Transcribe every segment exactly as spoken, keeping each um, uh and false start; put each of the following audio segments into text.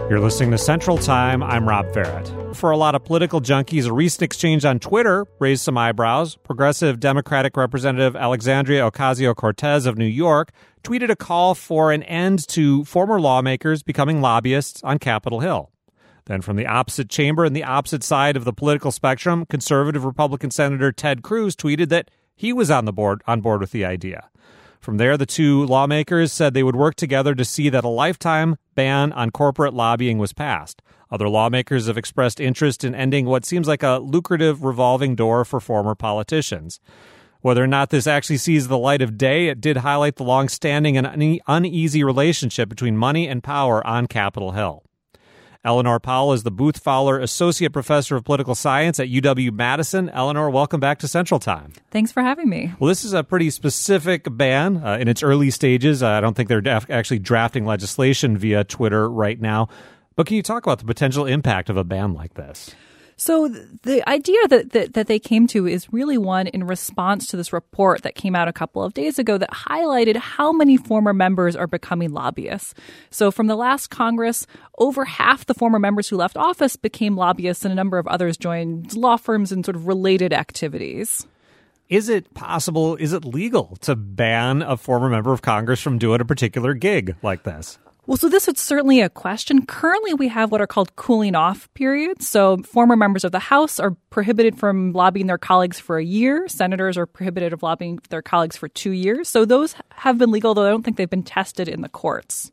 You're listening to Central Time. I'm Rob Ferrett. For a lot of political junkies, a recent exchange on Twitter raised some eyebrows. Progressive Democratic Representative Alexandria Ocasio-Cortez of New York tweeted a call for an end to former lawmakers becoming lobbyists on Capitol Hill. Then from the opposite chamber and the opposite side of the political spectrum, conservative Republican Senator Ted Cruz tweeted that he was on the board on board with the idea. From there, the two lawmakers said they would work together to see that a lifetime ban on corporate lobbying was passed. Other lawmakers have expressed interest in ending what seems like a lucrative revolving door for former politicians. Whether or not this actually sees the light of day, it did highlight the long-standing and une- uneasy relationship between money and power on Capitol Hill. Eleanor Powell is the Booth Fowler Associate Professor of Political Science at U W-Madison. Eleanor, welcome back to Central Time. Thanks for having me. Well, this is a pretty specific ban uh, in its early stages. Uh, I don't think they're def- actually drafting legislation via Twitter right now. But can you talk about the potential impact of a ban like this? So the idea that, that that they came to is really one in response to this report that came out a couple of days ago that highlighted how many former members are becoming lobbyists. So from the last Congress, over half the former members who left office became lobbyists, and a number of others joined law firms and sort of related activities. Is it possible, is it legal to ban a former member of Congress from doing a particular gig like this? Well, so this is certainly a question. Currently, we have what are called cooling off periods. So former members of the House are prohibited from lobbying their colleagues for a year. Senators are prohibited of lobbying their colleagues for two years. So those have been legal, though I don't think they've been tested in the courts.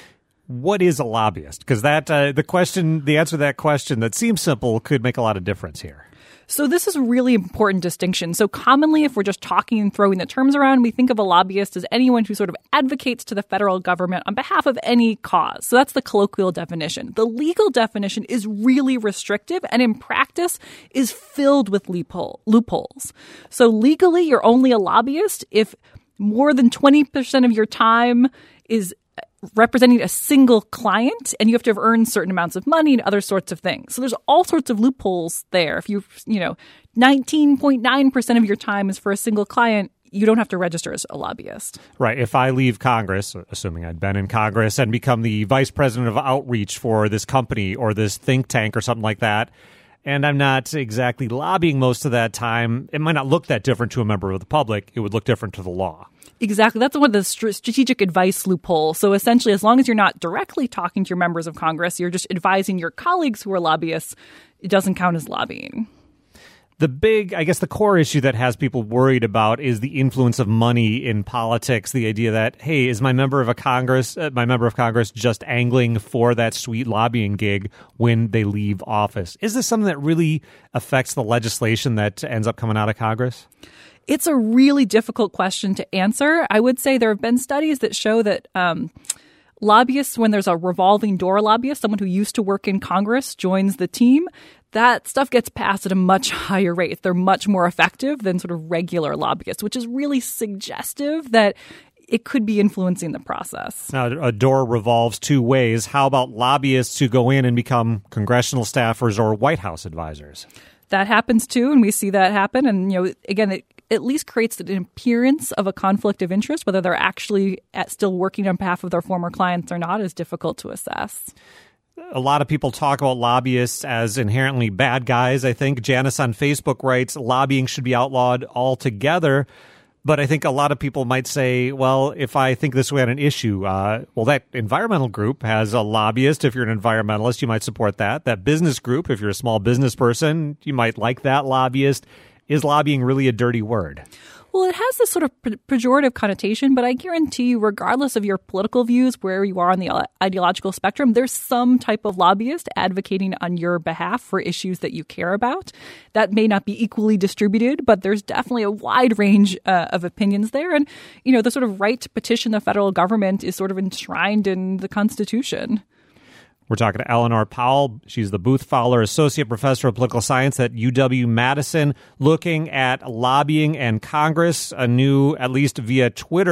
What is a lobbyist? Because that uh, the question, the answer to that question that seems simple could make a lot of difference here. So this is a really important distinction. So commonly, if we're just talking and throwing the terms around, we think of a lobbyist as anyone who sort of advocates to the federal government on behalf of any cause. So that's the colloquial definition. The legal definition is really restrictive and in practice is filled with loophole, loopholes. So legally, you're only a lobbyist if more than twenty percent of your time is representing a single client, and you have to have earned certain amounts of money and other sorts of things. So there's all sorts of loopholes there. If you, you know, nineteen point nine percent of your time is for a single client, you don't have to register as a lobbyist. Right. If I leave Congress, assuming I'd been in Congress, and become the vice president of outreach for this company or this think tank or something like that, and I'm not exactly lobbying most of that time, it might not look that different to a member of the public. It would look different to the law. Exactly. That's one of the st- strategic advice loophole. So essentially, as long as you're not directly talking to your members of Congress, you're just advising your colleagues who are lobbyists, it doesn't count as lobbying. The big, I guess the core issue that has people worried about is the influence of money in politics. The idea that, hey, is my member of a Congress, uh, my member of Congress just angling for that sweet lobbying gig when they leave office? Is this something that really affects the legislation that ends up coming out of Congress? It's a really difficult question to answer. I would say there have been studies that show that um, lobbyists, when there's a revolving door lobbyist, someone who used to work in Congress joins the team, that stuff gets passed at a much higher rate. They're much more effective than sort of regular lobbyists, which is really suggestive that it could be influencing the process. Now, a door revolves two ways. How about lobbyists who go in and become congressional staffers or White House advisors? That happens too, and we see that happen. And, you know, again, it at least creates an appearance of a conflict of interest. Whether they're actually at still working on behalf of their former clients or not is difficult to assess. A lot of people talk about lobbyists as inherently bad guys. I think Janice on Facebook writes, lobbying should be outlawed altogether. But I think a lot of people might say, well, if I think this way on an issue, uh, well, that environmental group has a lobbyist. If you're an environmentalist, you might support that. That business group, if you're a small business person, you might like that lobbyist. Is lobbying really a dirty word? Well, it has this sort of pejorative connotation, but I guarantee you, regardless of your political views, where you are on the ideological spectrum, there's some type of lobbyist advocating on your behalf for issues that you care about. That may not be equally distributed, but there's definitely a wide range uh, of opinions there. And, you know, the sort of right to petition the federal government is sort of enshrined in the Constitution. We're talking to Eleanor Powell. She's the Booth Fowler Associate Professor of Political Science at U W-Madison, looking at lobbying and Congress. A new, at least via Twitter,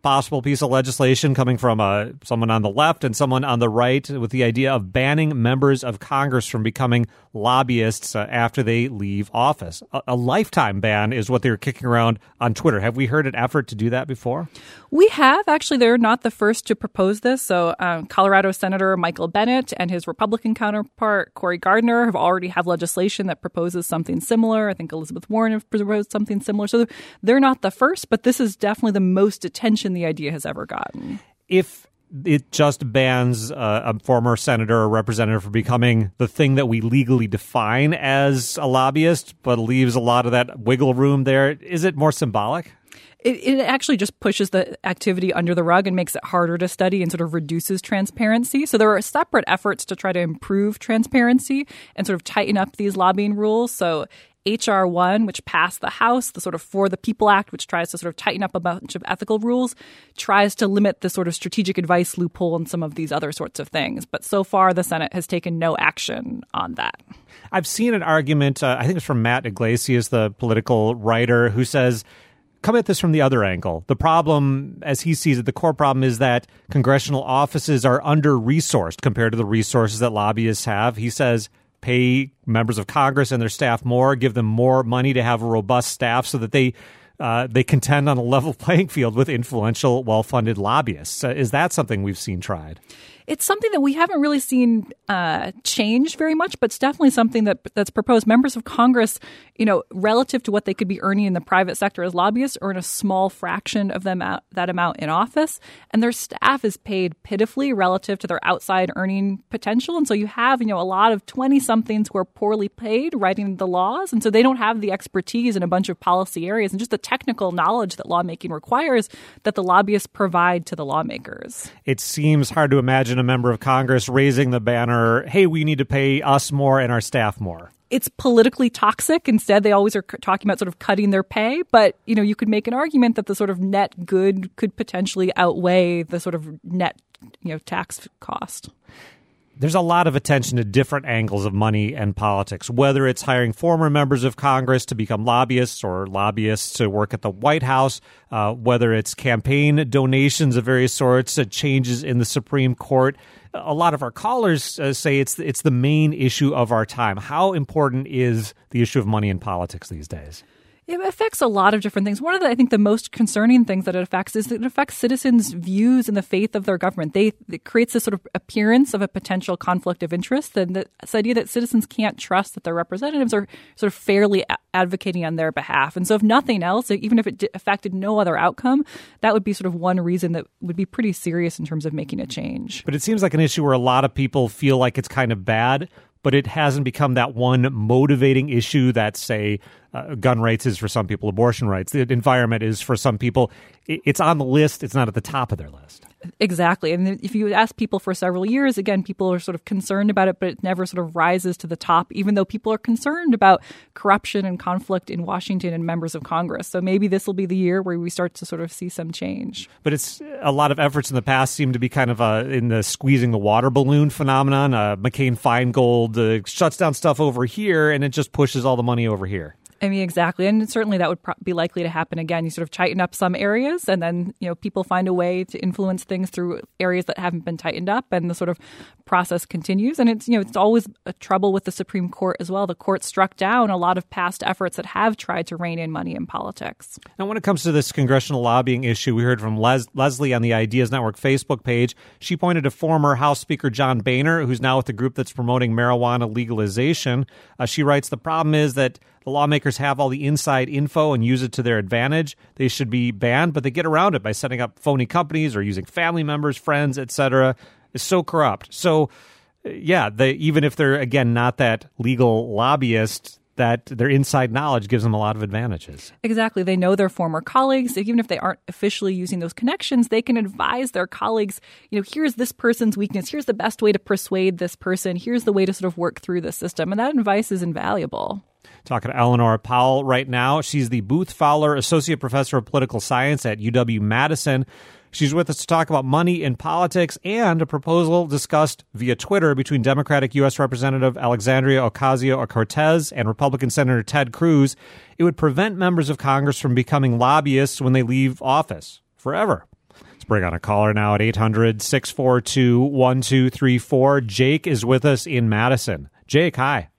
possible piece of legislation coming from uh, someone on the left and someone on the right with the idea of banning members of Congress from becoming lobbyists uh, after they leave office. A, a lifetime ban is what they're kicking around on Twitter. Have we heard an effort to do that before? We have. Actually, they're not the first to propose this. So um, Colorado Senator Michael Bennet and his Republican counterpart, Cory Gardner, have already have legislation that proposes something similar. I think Elizabeth Warren has proposed something similar. So they're not the first, but this is definitely the most attention the idea has ever gotten. If it just bans uh, a former senator or representative from becoming the thing that we legally define as a lobbyist, but leaves a lot of that wiggle room there, is it more symbolic? It, it actually just pushes the activity under the rug and makes it harder to study and sort of reduces transparency. So there are separate efforts to try to improve transparency and sort of tighten up these lobbying rules. So H R one, which passed the House, the sort of For the People Act, which tries to sort of tighten up a bunch of ethical rules, tries to limit the sort of strategic advice loophole and some of these other sorts of things. But so far, the Senate has taken no action on that. I've seen an argument, uh, I think it's from Matt Iglesias, the political writer, who says, come at this from the other angle. The problem, as he sees it, the core problem is that congressional offices are under-resourced compared to the resources that lobbyists have. He says, pay members of Congress and their staff more, give them more money to have a robust staff so that they uh, they contend on a level playing field with influential, well-funded lobbyists. Uh, is that something we've seen tried? It's something that we haven't really seen uh, change very much, but it's definitely something that that's proposed. Members of Congress, you know, relative to what they could be earning in the private sector as lobbyists, earn a small fraction of them out, that amount in office, and their staff is paid pitifully relative to their outside earning potential. And so you have, you know, a lot of twenty-somethings who are poorly paid writing the laws, and so they don't have the expertise in a bunch of policy areas and just the technical knowledge that lawmaking requires that the lobbyists provide to the lawmakers. It seems hard to imagine a member of Congress raising the banner, hey, we need to pay us more and our staff more. It's politically toxic. Instead, they always are talking about sort of cutting their pay. But, you know, you could make an argument that the sort of net good could potentially outweigh the sort of net, you know, tax cost. There's a lot of attention to different angles of money and politics, whether it's hiring former members of Congress to become lobbyists or lobbyists to work at the White House, uh, whether it's campaign donations of various sorts, uh, changes in the Supreme Court. A lot of our callers uh, say it's it's the main issue of our time. How important is the issue of money in politics these days? It affects a lot of different things. One of the, I think, the most concerning things that it affects is that it affects citizens' views and the faith of their government. They, it creates this sort of appearance of a potential conflict of interest, and this idea that citizens can't trust that their representatives are sort of fairly a- advocating on their behalf. And so if nothing else, even if it d- affected no other outcome, that would be sort of one reason that would be pretty serious in terms of making a change. But it seems like an issue where a lot of people feel like it's kind of bad, but it hasn't become that one motivating issue that, say, uh, gun rights is for some people, abortion rights, the environment is for some people. It's on the list. It's not at the top of their list. Exactly. And if you ask people for several years, again, people are sort of concerned about it, but it never sort of rises to the top, even though people are concerned about corruption and conflict in Washington and members of Congress. So maybe this will be the year where we start to sort of see some change. But it's a lot of efforts in the past seem to be kind of uh, in the squeezing the water balloon phenomenon. Uh, McCain-Feingold uh, shuts down stuff over here, and it just pushes all the money over here. I mean, exactly. And certainly that would pro- be likely to happen again. You sort of tighten up some areas and then, you know, people find a way to influence things through areas that haven't been tightened up, and the sort of process continues. And it's, you know, it's always a trouble with the Supreme Court as well. The court struck down a lot of past efforts that have tried to rein in money in politics. Now, when it comes to this congressional lobbying issue, we heard from Les- Leslie on the Ideas Network Facebook page. She pointed to former House Speaker John Boehner, who's now with the group that's promoting marijuana legalization. Uh, she writes, the problem is that the lawmakers have all the inside info and use it to their advantage. They should be banned, but they get around it by setting up phony companies or using family members, friends, et cetera. It's so corrupt. So, yeah, they, even if they're, again, not that legal lobbyist, that their inside knowledge gives them a lot of advantages. Exactly. They know their former colleagues. Even if they aren't officially using those connections, they can advise their colleagues, you know, here's this person's weakness. Here's the best way to persuade this person. Here's the way to sort of work through the system. And that advice is invaluable. Talking to Eleanor Powell right now. She's the Booth Fowler Associate Professor of Political Science at U W-Madison. She's with us to talk about money in politics and a proposal discussed via Twitter between Democratic U S Representative Alexandria Ocasio-Cortez and Republican Senator Ted Cruz. It would prevent members of Congress from becoming lobbyists when they leave office forever. Bring on a caller now at eight hundred, six four two, one two three four. Jake is with us in Madison. Jake, hi.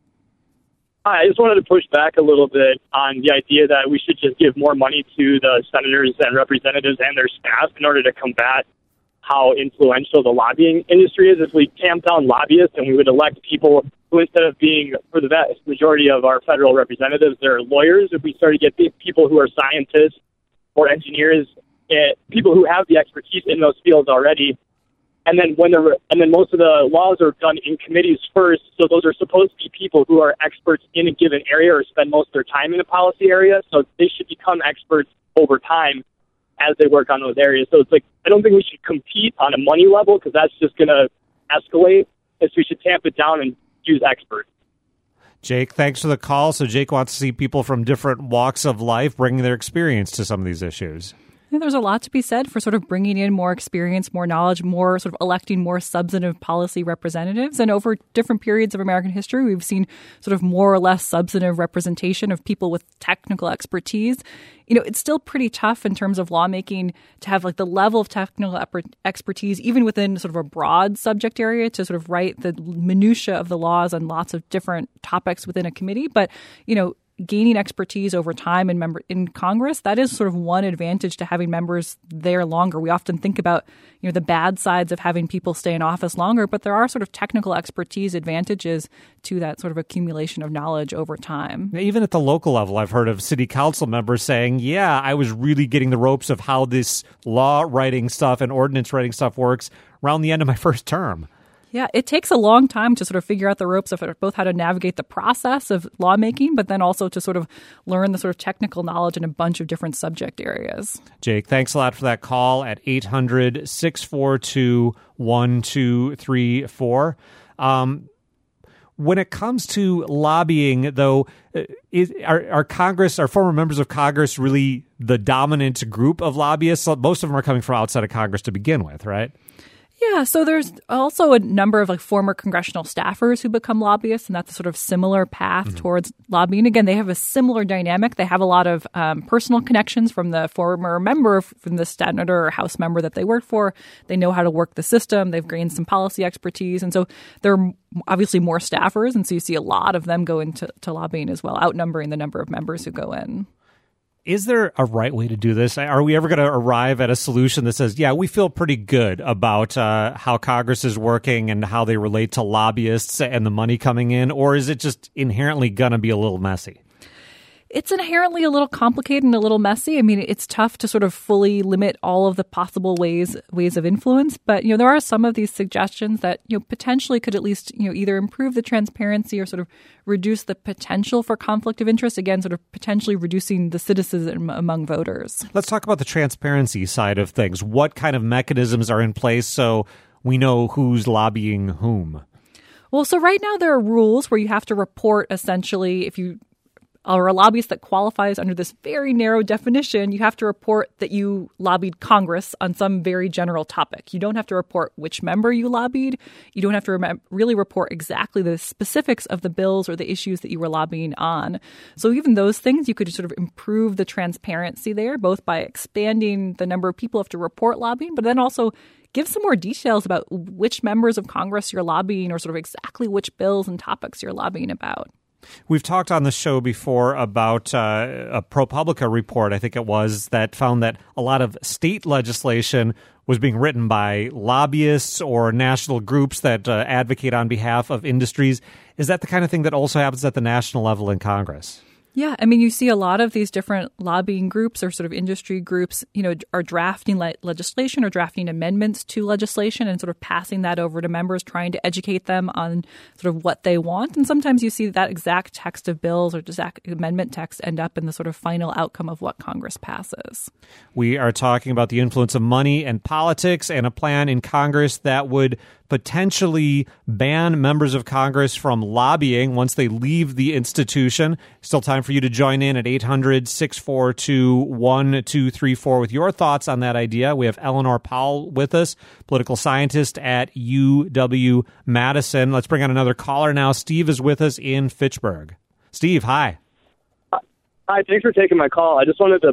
Hi, I just wanted to push back a little bit on the idea that we should just give more money to the senators and representatives and their staff in order to combat how influential the lobbying industry is. If we tamp down lobbyists and we would elect people who, instead of being, for the vast majority of our federal representatives, they're lawyers, if we started to get people who are scientists or engineers, uh, people who have the expertise in those fields already, and then when the and then most of the laws are done in committees first, so those are supposed to be people who are experts in a given area or spend most of their time in a policy area, so they should become experts over time as they work on those areas. So it's like, I don't think we should compete on a money level because that's just going to escalate. It's we should tamp it down and use experts. Jake, thanks for the call. So Jake wants to see people from different walks of life bringing their experience to some of these issues. I think there's a lot to be said for sort of bringing in more experience, more knowledge, more sort of electing more substantive policy representatives. And over different periods of American history, we've seen sort of more or less substantive representation of people with technical expertise. You know, it's still pretty tough in terms of lawmaking to have like the level of technical expertise, even within sort of a broad subject area, to sort of write the minutia of the laws on lots of different topics within a committee. But, you know, gaining expertise over time in member in Congress, that is sort of one advantage to having members there longer. We often think about, you know, the bad sides of having people stay in office longer, but there are sort of technical expertise advantages to that sort of accumulation of knowledge over time. Even at the local level, I've heard of city council members saying, yeah, I was really getting the ropes of how this law writing stuff and ordinance writing stuff works around the end of my first term. Yeah, it takes a long time to sort of figure out the ropes of both how to navigate the process of lawmaking, but then also to sort of learn the sort of technical knowledge in a bunch of different subject areas. Jake, thanks a lot for that call at eight hundred, six four two, one two three four. Um, when it comes to lobbying, though, is, are, are Congress, are former members of Congress really the dominant group of lobbyists? Most of them are coming from outside of Congress to begin with, right? Yeah, so there's also a number of like former congressional staffers who become lobbyists, and that's a sort of similar path mm-hmm. towards lobbying. Again, they have a similar dynamic. They have a lot of um, personal connections from the former member, from the senator or House member that they worked for. They know how to work the system. They've gained some policy expertise, and so they're obviously more staffers, and so you see a lot of them go into to lobbying as well, outnumbering the number of members who go in. Is there a right way to do this? Are we ever going to arrive at a solution that says, yeah, we feel pretty good about uh, how Congress is working and how they relate to lobbyists and the money coming in? Or is it just inherently going to be a little messy? It's inherently a little complicated and a little messy. I mean, it's tough to sort of fully limit all of the possible ways ways of influence. But, you know, there are some of these suggestions that, you know, potentially could at least, you know, either improve the transparency or sort of reduce the potential for conflict of interest. Again, sort of potentially reducing the cynicism among voters. Let's talk about the transparency side of things. What kind of mechanisms are in place so we know who's lobbying whom? Well, so right now there are rules where you have to report essentially if you or a lobbyist that qualifies under this very narrow definition, you have to report that you lobbied Congress on some very general topic. You don't have to report which member you lobbied. You don't have to rem- really report exactly the specifics of the bills or the issues that you were lobbying on. So even those things, you could sort of improve the transparency there, both by expanding the number of people who have to report lobbying, but then also give some more details about which members of Congress you're lobbying or sort of exactly which bills and topics you're lobbying about. We've talked on the show before about uh, a ProPublica report, I think it was, that found that a lot of state legislation was being written by lobbyists or national groups that uh, advocate on behalf of industries. Is that the kind of thing that also happens at the national level in Congress? Yeah, I mean, you see a lot of these different lobbying groups or sort of industry groups, you know, are drafting le- legislation or drafting amendments to legislation and sort of passing that over to members, trying to educate them on sort of what they want. And sometimes you see that exact text of bills or exact amendment text end up in the sort of final outcome of what Congress passes. We are talking about the influence of money and politics and a plan in Congress that would potentially ban members of Congress from lobbying once they leave the institution. Still time for you to join in at eight hundred, six four two, one two three four with your thoughts on that idea. We have Eleanor Powell with us, political scientist at U W Madison. Let's bring on another caller now. Steve is with us in Fitchburg. Steve, hi. Hi, thanks for taking my call. I just wanted to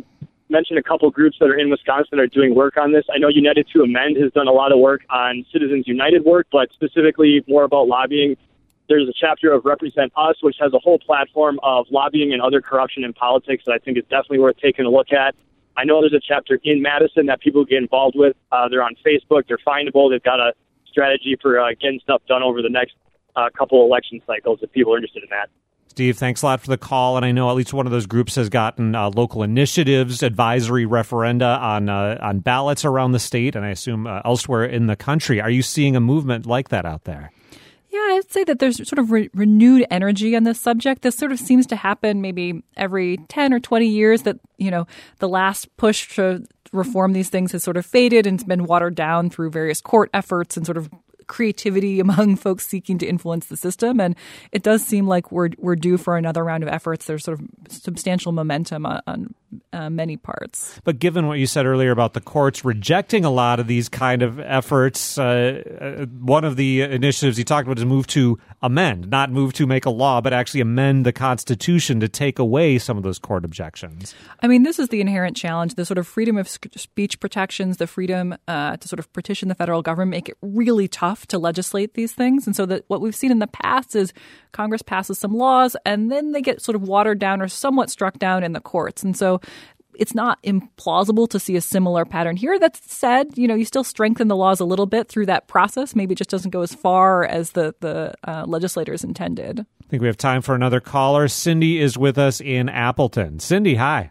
mention a couple groups that are in Wisconsin that are doing work on this. I know United to Amend has done a lot of work on Citizens United work, but specifically more about lobbying. There's a chapter of Represent Us, which has a whole platform of lobbying and other corruption in politics that I think is definitely worth taking a look at. I know there's a chapter in Madison that people get involved with. Uh, they're on Facebook. They're findable. They've got a strategy for uh, getting stuff done over the next uh, couple election cycles if people are interested in that. Steve, thanks a lot for the call. And I know at least one of those groups has gotten uh, local initiatives, advisory referenda on uh, on ballots around the state, and I assume uh, elsewhere in the country. Are you seeing a movement like that out there? Yeah, I'd say that there's sort of re- renewed energy on this subject. This sort of seems to happen maybe every ten or twenty years, that, you know, the last push to reform these things has sort of faded and it's been watered down through various court efforts and sort of creativity among folks seeking to influence the system. And it does seem like we're we're due for another round of efforts. There's sort of substantial momentum on, on uh, many parts. But given what you said earlier about the courts rejecting a lot of these kind of efforts, uh, one of the initiatives you talked about is move to amend, not move to make a law, but actually amend the Constitution to take away some of those court objections. I mean, this is the inherent challenge, the sort of freedom of speech protections, the freedom uh, to sort of petition the federal government, make it really tough to legislate these things. And so that what we've seen in the past is Congress passes some laws and then they get sort of watered down or somewhat struck down in the courts. And so it's not implausible to see a similar pattern here. That said, you know, you still strengthen the laws a little bit through that process. Maybe it just doesn't go as far as the, the uh, legislators intended. I think we have time for another caller. Cindy is with us in Appleton. Cindy, hi.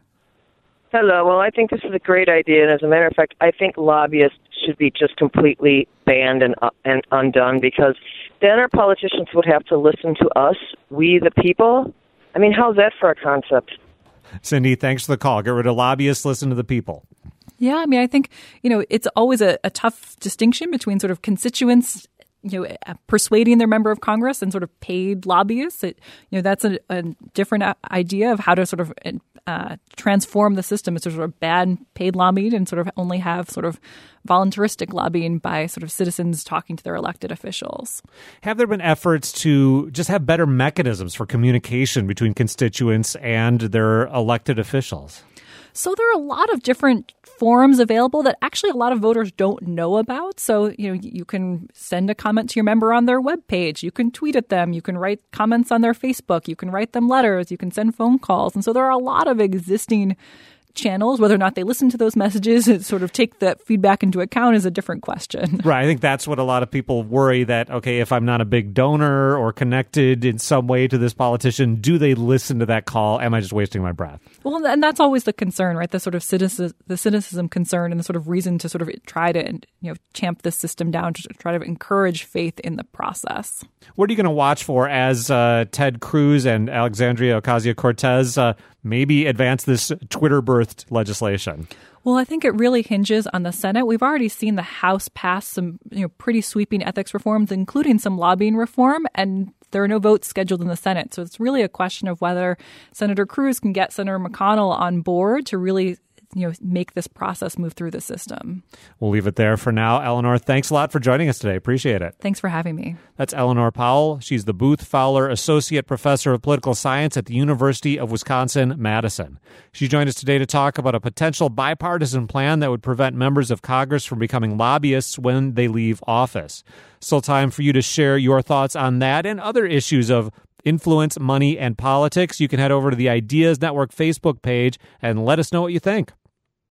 Hello. Well, I think this is a great idea. And as a matter of fact, I think lobbyists should be just completely banned and, uh, and undone, because then our politicians would have to listen to us, we the people. I mean, how's that for a concept? Cindy, thanks for the call. Get rid of lobbyists, listen to the people. Yeah, I mean, I think, you know, it's always a, a tough distinction between sort of constituents, you know, persuading their member of Congress and sort of paid lobbyists. It, you know, that's a, a different idea of how to sort of uh, transform the system. It's sort of ban paid lobbying and sort of only have sort of voluntaristic lobbying by sort of citizens talking to their elected officials. Have there been efforts to just have better mechanisms for communication between constituents and their elected officials? So there are a lot of different forums available that actually a lot of voters don't know about. So, you know, you can send a comment to your member on their webpage. You can tweet at them. You can write comments on their Facebook. You can write them letters. You can send phone calls. And so there are a lot of existing channels. Whether or not they listen to those messages and sort of take that feedback into account is a different question. Right. I think that's what a lot of people worry, that, okay, if I'm not a big donor or connected in some way to this politician, do they listen to that call? Am I just wasting my breath? Well, and that's always the concern, right? The sort of cynicism, the cynicism concern and the sort of reason to sort of try to, you know, champ this system down, to try to encourage faith in the process. What are you going to watch for as uh, Ted Cruz and Alexandria Ocasio-Cortez uh, maybe advance this Twitter-birthed legislation? Well, I think it really hinges on the Senate. We've already seen the House pass some, you know, pretty sweeping ethics reforms, including some lobbying reform, and there are no votes scheduled in the Senate. So it's really a question of whether Senator Cruz can get Senator McConnell on board to really, you know, make this process move through the system. We'll leave it there for now. Eleanor, thanks a lot for joining us today. Appreciate it. Thanks for having me. That's Eleanor Powell. She's the Booth Fowler Associate Professor of Political Science at the University of Wisconsin-Madison. She joined us today to talk about a potential bipartisan plan that would prevent members of Congress from becoming lobbyists when they leave office. Still time for you to share your thoughts on that and other issues of influence, money, and politics. You can head over to the Ideas Network Facebook page and let us know what you think.